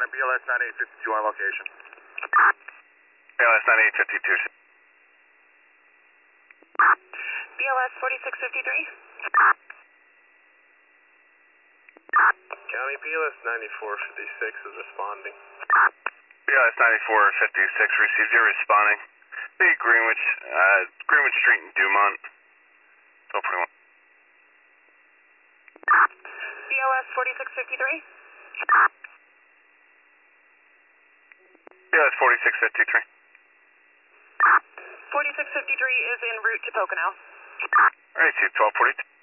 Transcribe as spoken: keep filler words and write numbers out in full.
County B L S ninety-eight fifty-two on location. B L S ninety-eight fifty-two. B L S forty-six fifty-three. County B L S ninety-four fifty-six is responding. B L S ninety-four fifty-six received, you're responding. The Greenwich, uh, Greenwich Street in Dumont. twelve forty-one. B L S forty-six fifty-three. B L S forty-six fifty-three. forty-six fifty-three is en route to Pocono. Received twelve forty-two.